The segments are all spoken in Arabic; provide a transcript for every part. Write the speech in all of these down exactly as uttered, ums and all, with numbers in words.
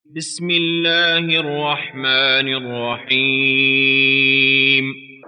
بسم الله الرحمن الرحيم.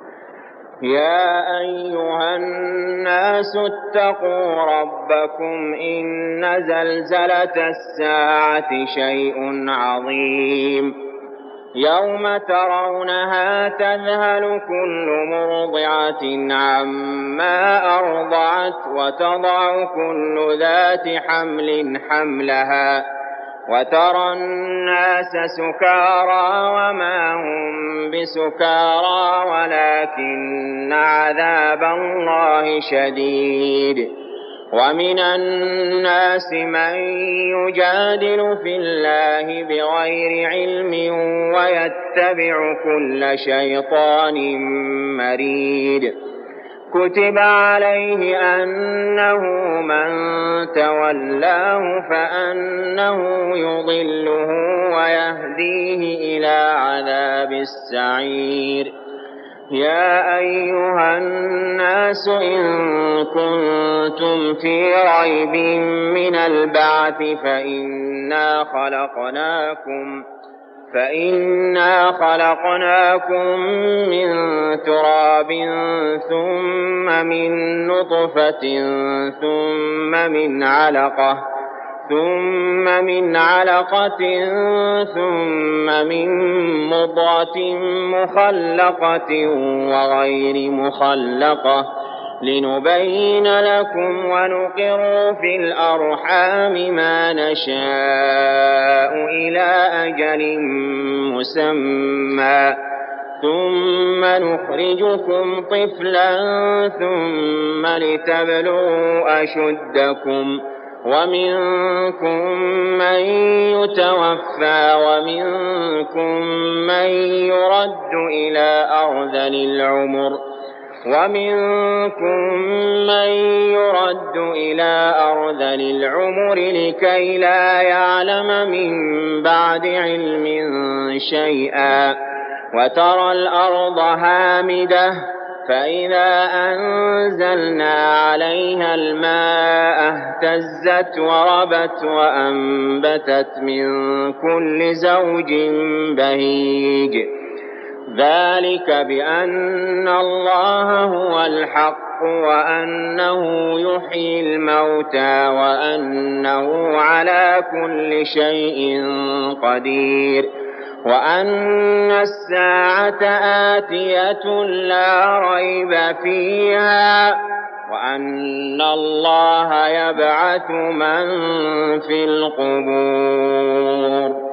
يا أيها الناس اتقوا ربكم إن زلزلة الساعة شيء عظيم يوم ترونها تذهل كل مرضعة عما أرضعت وتضع كل ذات حمل حملها وترى الناس سكارى وما هم بسكارى ولكن عذاب الله شديد. ومن الناس من يجادل في الله بغير علم ويتبع كل شيطان مريد. كتب عليه أنه من تولاه فأنه يضله ويهديه إلى عذاب السعير. يا أيها الناس إن كنتم في ريب من البعث فإنا خلقناكم فإنا خلقناكم من تراب ثم من نطفة ثم من علقة ثم من علقة ثم من مضغة مخلقة وغير مخلقة لنبين لكم ونقر في الأرحام ما نشاء إلى أجل مسمى ثم نخرجكم طفلا ثم لتبلغوا أشدكم ومنكم من يتوفى ومنكم من يرد إلى أرذل العمر ومنكم من يرد إلى أرذل العمر لكي لا يعلم من بعد علم شيئا. وترى الأرض هامدة فإذا أنزلنا عليها الماء اهتزت وربت وأنبتت من كل زوج بهيج. ذلك بأن الله هو الحق وأنه يحيي الموتى وأنه على كل شيء قدير وأن الساعة آتية لا ريب فيها وأن الله يبعث من في القبور.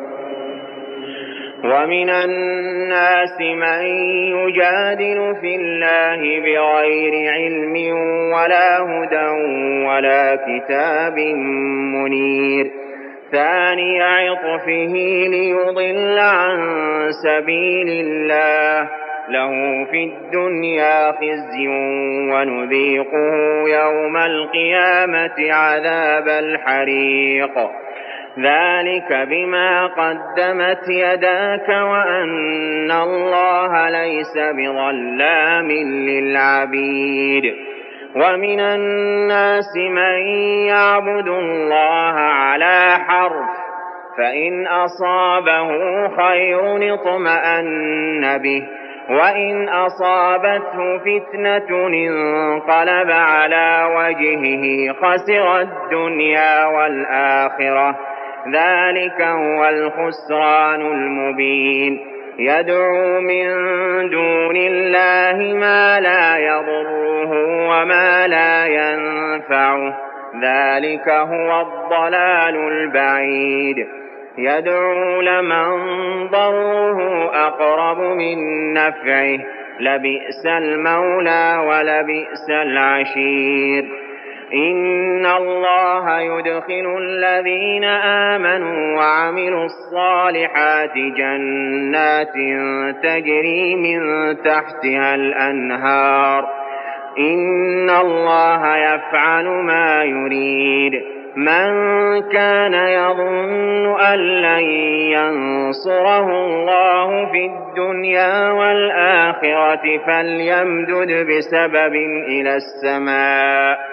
ومن الناس من يجادل في الله بغير علم ولا هدى ولا كتاب منير. ثاني عطفه ليضل عن سبيل الله له في الدنيا خزي ونذيقه يوم القيامة عذاب الحريق. ذلك بما قدمت يداك وأن الله ليس بظلام للعبيد. ومن الناس من يعبد الله على حرف فإن أصابه خير اطمأن به وإن أصابته فتنة انقلب على وجهه خسر الدنيا والآخرة. ذلك هو الخسران المبين. يدعو من دون الله ما لا يضره وما لا ينفعه. ذلك هو الضلال البعيد. يدعو لمن ضره أقرب من نفعه لبئس المولى ولبئس العشير. إن الله يدخل الذين آمنوا وعملوا الصالحات جنات تجري من تحتها الأنهار. إن الله يفعل ما يريد. من كان يظن أن لن ينصره الله في الدنيا والآخرة فليمدد بسبب إلى السماء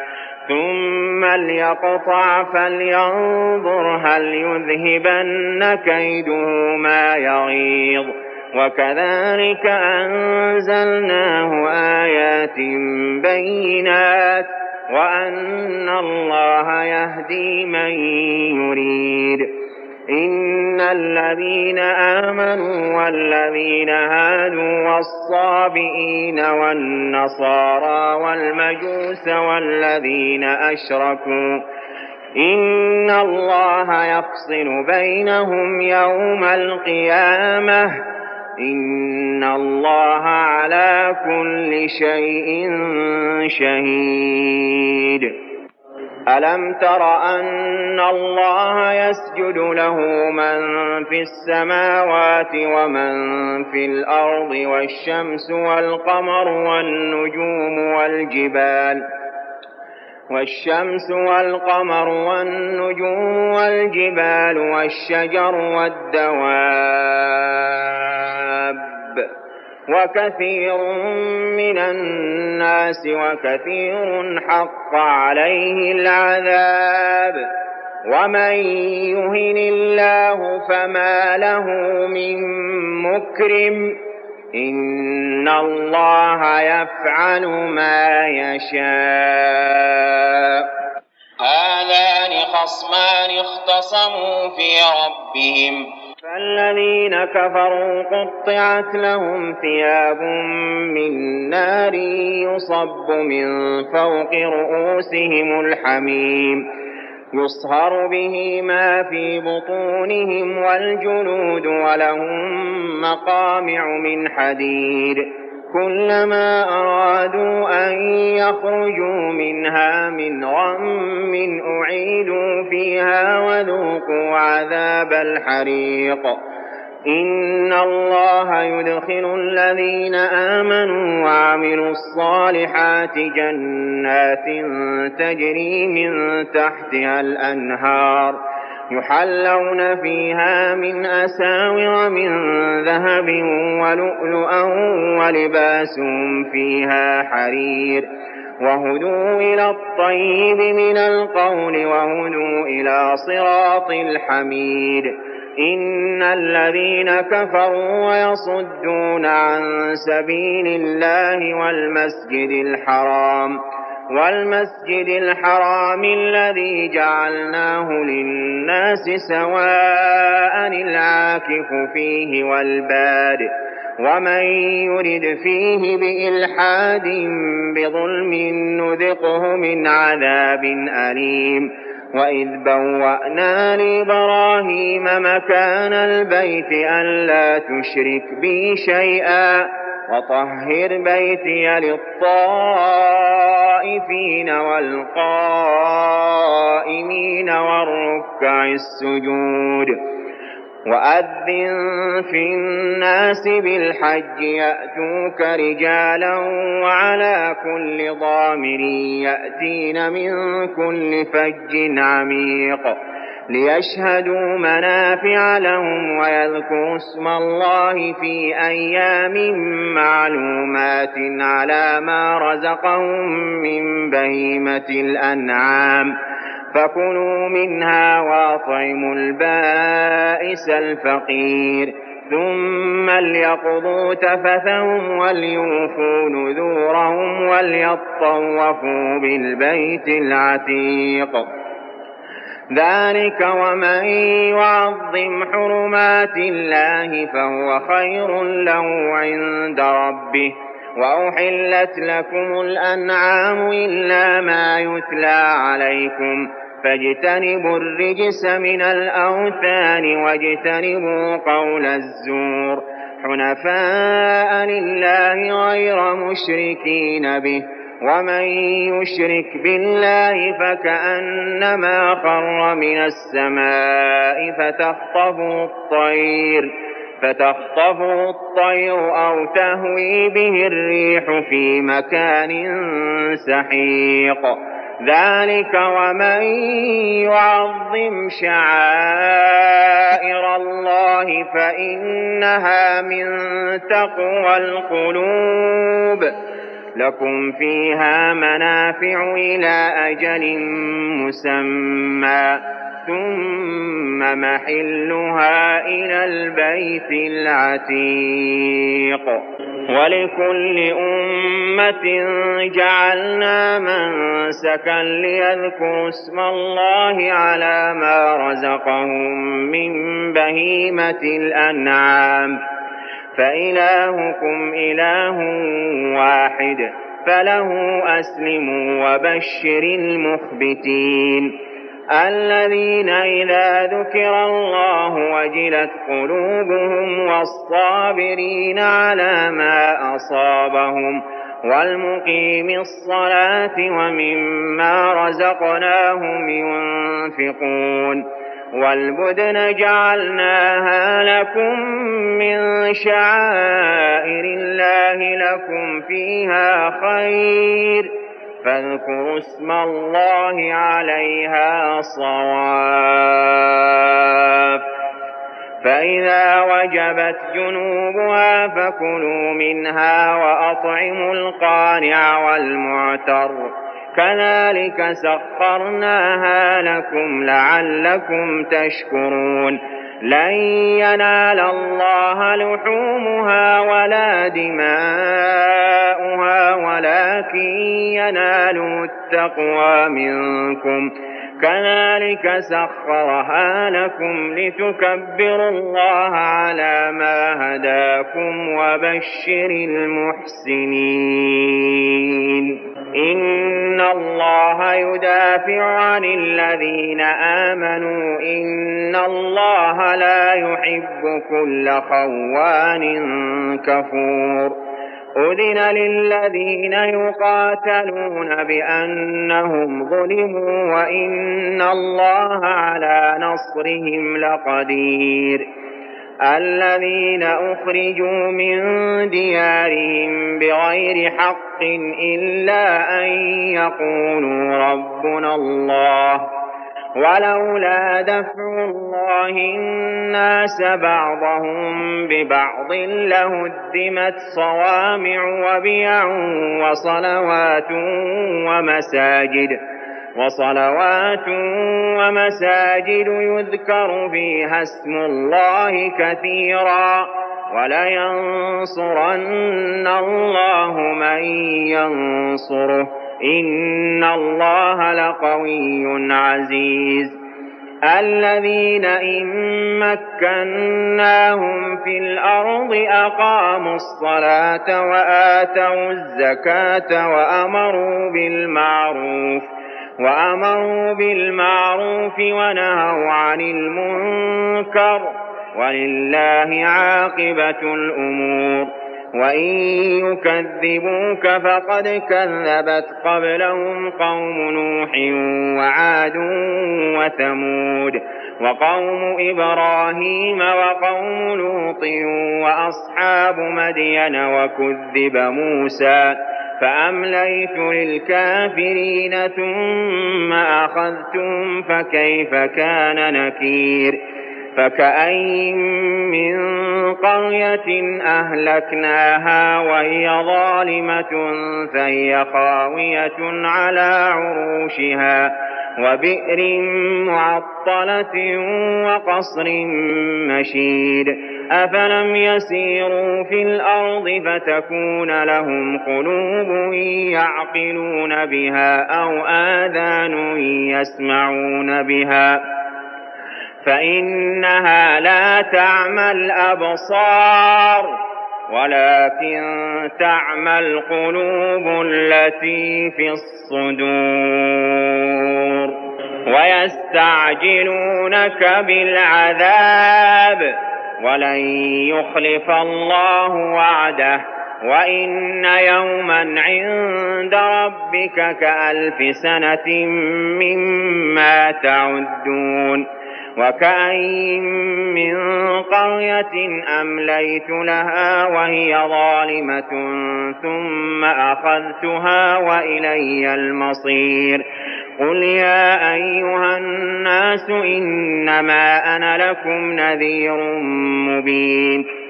ثم ليقطع فلينظر هل يذهبن كيده ما يغيظ وكذلك أنزلناه آيات بينات وأن الله يهدي من يريد. إن الذين آمنوا والذين هادوا والصابئين والنصارى والمجوس والذين أشركوا إن الله يفصل بينهم يوم القيامة إن الله على كل شيء شهيد. ألم تر أن الله يسجد له من في السماوات ومن في الأرض والشمس والقمر والنجوم والجبال والشمس والقمر والنجوم والجبال والشجر والدواب وكثير من الناس وكثير حق عليه العذاب ومن يهن الله فما له من مكرم إن الله يفعل ما يشاء. هذان خصمان اختصموا في ربهم فالذين كفروا قطعت لهم ثياب من نار يصب من فوق رؤوسهم الحميم يصهر به ما في بطونهم والجلود ولهم مقامع من حديد كلما أرادوا أن يخرجوا منها من غم أعيدوا فيها وذوقوا عذاب الحريق. إن الله يدخل الذين آمنوا وعملوا الصالحات جنات تجري من تحتها الأنهار يحلون فيها من أساور من ذهب ولؤلؤا ولباسهم فيها حرير وهدوا إلى الطيب من القول وهدوا إلى صراط الحميد. إن الذين كفروا ويصدون عن سبيل الله والمسجد الحرام والمسجد الحرام الذي جعلناه للناس سواء العاكف فيه والباد ومن يرد فيه بإلحاد بظلم نذقه من عذاب أليم. وإذ بوأنا لإبراهيم مكان البيت ألا تشرك بي شيئا وطهر بيتي للطائفين والقائمين والركع السجود. وأذن في الناس بالحج يأتوك رجالا وعلى كل ضامر يأتين من كل فج عميق ليشهدوا منافع لهم ويذكروا اسم الله في أيام معلومات على ما رزقهم من بهيمة الأنعام فكلوا منها وأطعموا البائس الفقير ثم ليقضوا تفثهم وليوفوا نذورهم وليطوفوا بالبيت العتيق. ذلك ومن يعظم حرمات الله فهو خير له عند ربه. وأحلت لكم الأنعام إلا ما يتلى عليكم فاجتنبوا الرجس من الأوثان واجتنبوا قول الزور حنفاء لله غير مشركين به ومن يشرك بالله فكأنما خر من السماء فتخطفه الطير فتخطفه الطير أو تهوي به الريح في مكان سحيق. ذلك ومن يعظم شعائر الله فإنها من تقوى القلوب. لكم فيها منافع إلى أجل مسمى ثم محلها إلى البيت العتيق. ولكل أمة جعلنا منسكا ليذكروا اسم الله على ما رزقهم من بهيمة الأنعام فإلهكم إله واحد فله أسلموا وبشر المخبتين الذين إذا ذكر الله وجلت قلوبهم والصابرين على ما أصابهم والمقيم الصلاة ومما رزقناهم ينفقون والبدن جعلناها لكم من شعائر الله لكم فيها خير فاذكروا اسم الله عليها صواف فإذا وجبت جنوبها فكلوا منها وأطعموا القانع والمعتر كذلك سخرناها لكم لعلكم تشكرون لن ينال الله لحومها ولا دماؤها ولكن يناله التقوى منكم كذلك سخرها لكم لتكبروا الله على ما هداكم وبشر المحسنين إن الله يدافع عن الذين آمنوا إن الله لا يحب كل خوان كفور أذن للذين يقاتلون بأنهم ظلموا وإن الله على نصرهم لقدير الذين أخرجوا من ديارهم بغير حق إلا أن يقولوا ربنا الله ولولا دفع الله الناس بعضهم ببعض لهدمت صوامع وبيع وصلوات ومساجد وصلوات ومساجد يذكر فيها اسم الله كثيرا ولينصرن الله من ينصره إن الله لقوي عزيز الذين إن مكناهم في الأرض أقاموا الصلاة وآتوا الزكاة وأمروا بالمعروف وأمروا بالمعروف ونهوا عن المنكر ولله عاقبة الأمور وإن يكذبوك فقد كذبت قبلهم قوم نوح وعاد وثمود وقوم إبراهيم وقوم لوط وأصحاب مدين وكذب موسى فأمليت للكافرين ثم أخذتم فكيف كان نكير فكأين من قرية أهلكناها وهي ظالمة فهي خاوية على عروشها وبئر معطلة وقصر مشيد أفلم يسيروا في الأرض فتكون لهم قلوب يعقلون بها أو آذان يسمعون بها فإنها لا تعمى الأبصار ولكن تعمى القلوب التي في الصدور ويستعجلونك بالعذاب ولن يخلف الله وعده وإن يوما عند ربك كألف سنة مما تعدون وكأين من قرية أمليت لها وهي ظالمة ثم أخذتها وإلي المصير قل يا أيها الناس إنما أنا لكم نذير مبين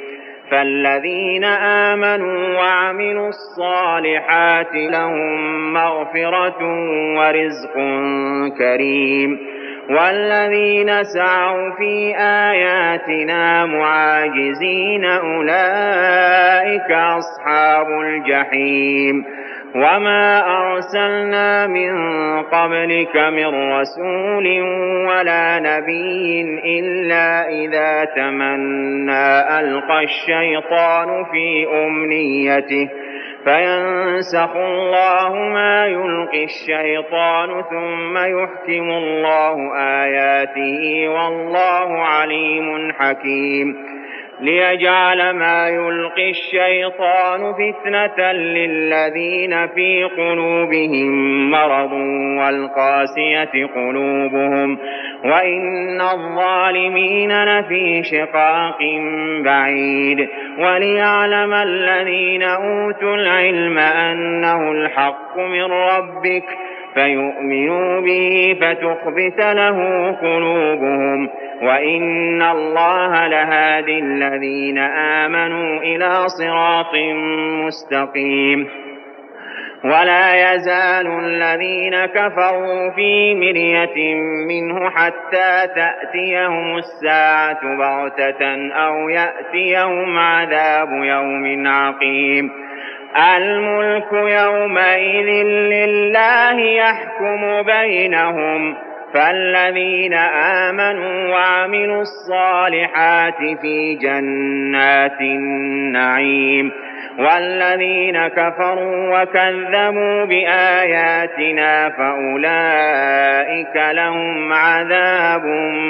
فالذين آمنوا وعملوا الصالحات لهم مغفرة ورزق كريم والذين سعوا في آياتنا معاجزين أولئك أصحاب الجحيم وما أرسلنا من قبلك من رسول ولا نبي إلا إذا تمنى ألقى الشيطان في أمنيته فينسخ الله ما يلقي الشيطان ثم يحكم الله آياته والله عليم حكيم ليجعل ما يلقي الشيطان فتنة للذين في قلوبهم مرض والقاسية قلوبهم وإن الظالمين لفي شقاق بعيد وليعلم الذين أوتوا العلم أنه الحق من ربك فيؤمنوا به فتخبت له قلوبهم وإن الله لهادي الذين آمنوا إلى صراط مستقيم ولا يزال الذين كفروا في مرية منه حتى تأتيهم الساعة بغتة أو يأتيهم عذاب يوم عقيم الملك يومئذ لله يحكم بينهم فالذين آمنوا وعملوا الصالحات في جنات النعيم والذين كفروا وكذبوا بآياتنا فأولئك لهم عذاب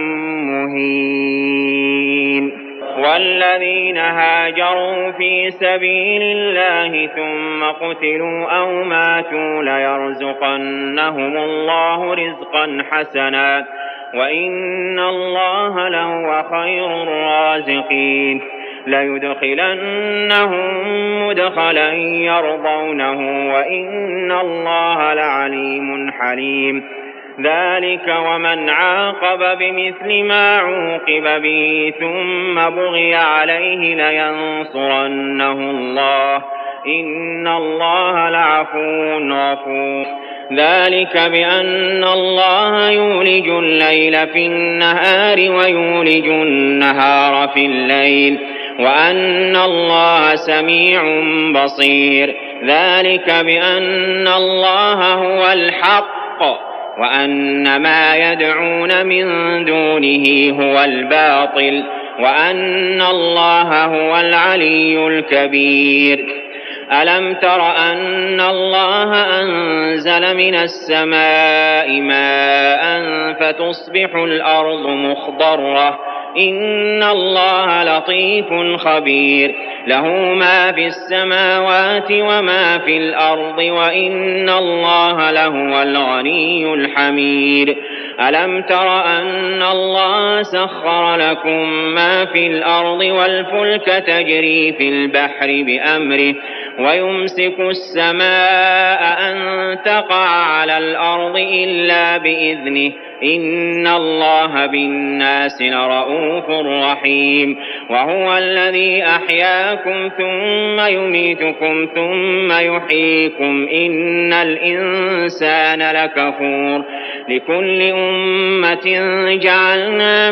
مهين والذين هاجروا في سبيل الله ثم قتلوا أو ماتوا ليرزقنهم الله رزقا حسنا وإن الله لهو خير الرازقين ليدخلنهم مدخلا يرضونه وإن الله لعليم حليم ذلك ومن عاقب بمثل ما عوقب به ثم بغي عليه لينصرنه الله إن الله لعفو غفور ذلك بأن الله يولج الليل في النهار ويولج النهار في الليل وأن الله سميع بصير ذلك بأن الله هو الحق وأن ما يدعون من دونه هو الباطل وأن الله هو العلي الكبير ألم تر أن الله أنزل من السماء ماء فتصبح الأرض مخضرة إن الله لطيف خبير له ما في السماوات وما في الأرض وإن الله لهو الغني الحميد ألم تر أن الله سخر لكم ما في الأرض والفلك تجري في البحر بأمره ويمسك السماء أن تقع على الأرض إلا بإذنه إن الله بالناس لرؤوف رحيم وهو الذي أحياكم ثم يميتكم ثم يحييكم إن الإنسان لكفور لكل أمة جعلنا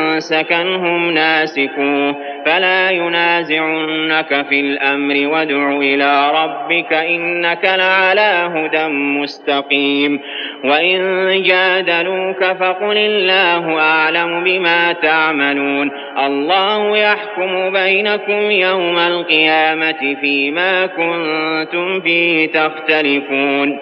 منسكنهم ناسكوه فلا ينازعنك في الأمر وادع إلى ربك إنك لعلى هدى مستقيم وإن جادلوك فقل الله أعلم بما تعملون الله يحكم بينكم يوم القيامة فيما كنتم فيه تختلفون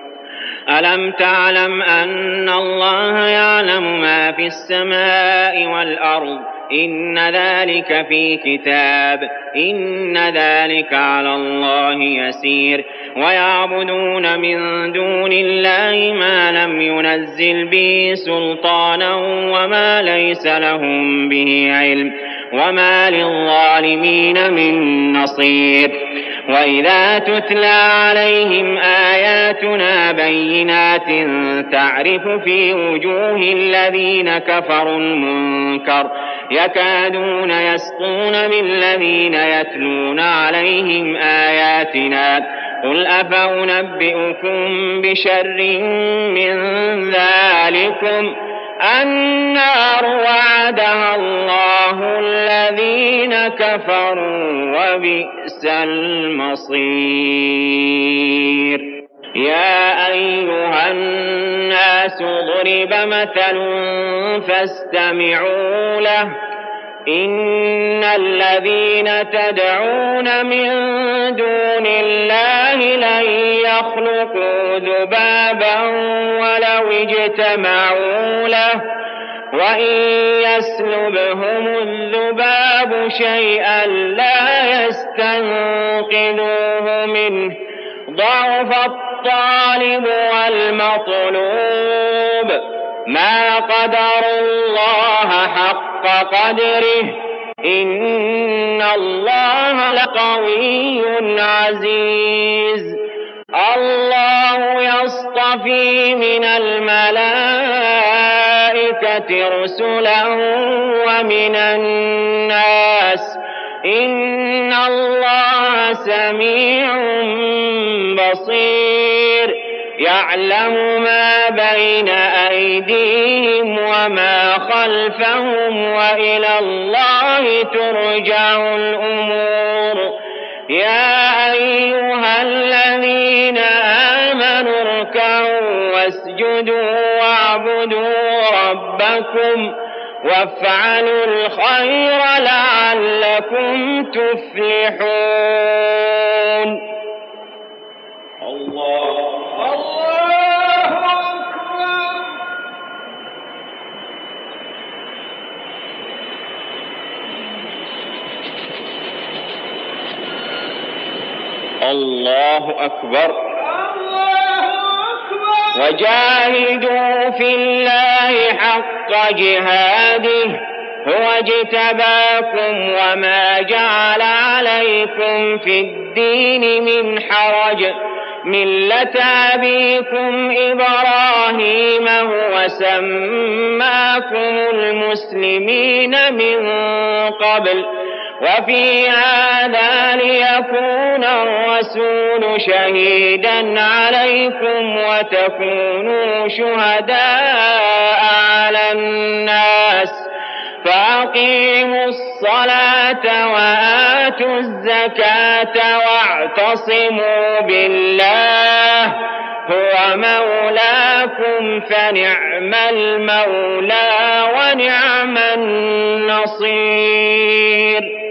ألم تعلم أن الله يعلم ما في السماء والأرض إن ذلك في كتاب إن ذلك على الله يسير ويعبدون من دون الله ما لم ينزل به سلطانا وما ليس لهم به علم وما للظالمين من نصير وإذا تتلى عليهم آياتنا بينات تعرف في وجوه الذين كفروا المنكر يكادون يسطون بالذين يتلون عليهم آياتنا قل أفأنبئكم بشر من ذلكم النار وعدها الله الذين كفروا وبئس المصير يا أيها الناس ضرب مثل فاستمعوا له إن الذين تدعون من دون الله لن يخلقوا ذبابا ولو اجتمعوا له وإن يسلبهم الذباب شيئا لا يستنقذوه منه ضعف الطالب والمطلوب ما قدر الله حق قدره إن الله لقوي عزيز الله يصطفي من الملائكة رسلا ومن الناس إن الله سميع بصير يعلم ما بين أيديهم وما خلفهم وإلى الله ترجع الأمور يا أيها الذين آمنوا اركعوا واسجدوا واعبدوا ربكم وافعلوا الخير لعلكم تفلحون. الله الله أكبر. الله أكبر. وجاهدوا في الله حق جهاده هو اجتباكم وما جعل عليكم في الدين من حرج ملة أبيكم إبراهيم هو سماكم المسلمين من قبل وفي هذا ليكون الرسول شهيدا عليكم وتكونوا شهداء على الناس فأقيموا الصلاة وآتوا الزكاة واعتصموا بالله هو مولاكم فنعم المولى ونعم النصير.